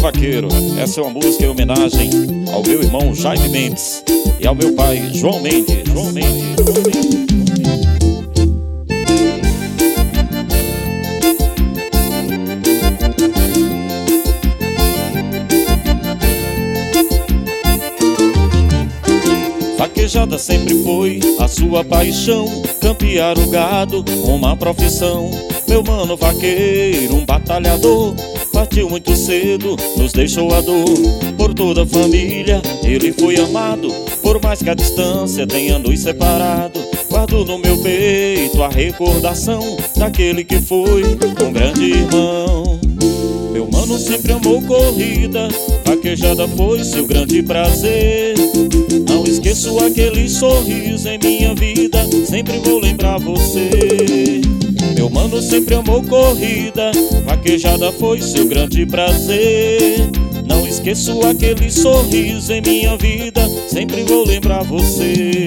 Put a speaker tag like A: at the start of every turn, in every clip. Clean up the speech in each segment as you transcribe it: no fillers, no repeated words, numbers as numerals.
A: Vaqueiro. Essa é uma música em homenagem ao meu irmão Jaime Mendes e ao meu pai João Mendes. Vaquejada sempre foi a sua paixão, campear o gado, uma profissão. Meu mano vaqueiro, um batalhador, partiu muito cedo, nos deixou a dor. Por toda a família ele foi amado, por mais que a distância tenha nos separado. Guardo no meu peito a recordação daquele que foi um grande irmão. Meu mano sempre amou corrida, vaquejada foi seu grande prazer. Não esqueço aquele sorriso em minha vida, sempre vou lembrar você. Meu mano sempre amou corrida, vaquejada foi seu grande prazer. Não esqueço aquele sorriso em minha vida, sempre vou lembrar você.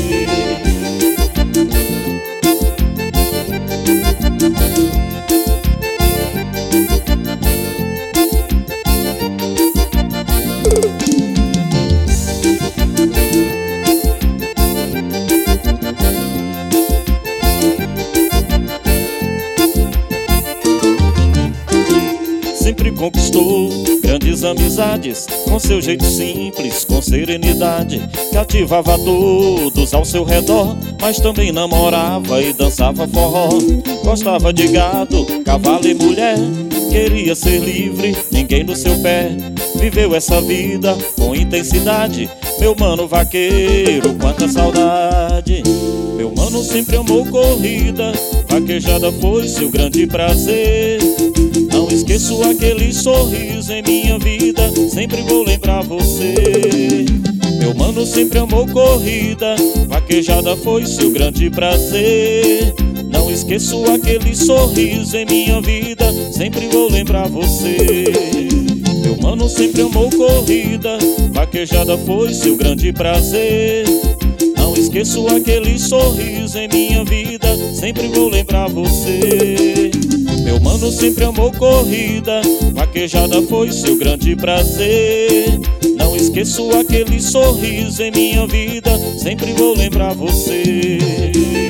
A: Sempre conquistou grandes amizades, com seu jeito simples, com serenidade. Cativava todos ao seu redor, mas também namorava e dançava forró. Gostava de gado, cavalo e mulher, queria ser livre, ninguém no seu pé. Viveu essa vida com intensidade, meu mano vaqueiro, quanta saudade. Meu mano sempre amou corrida, vaquejada foi seu grande prazer. Não esqueço aquele sorriso em minha vida, sempre vou lembrar você. Meu mano sempre amou corrida, vaquejada foi seu grande prazer. Não esqueço aquele sorriso em minha vida, sempre vou lembrar você. Meu mano sempre amou corrida, vaquejada foi seu grande prazer. Não esqueço aquele sorriso em minha vida, sempre vou lembrar você. Meu mano sempre amou corrida, vaquejada foi seu grande prazer. Não esqueço aquele sorriso em minha vida, sempre vou lembrar você.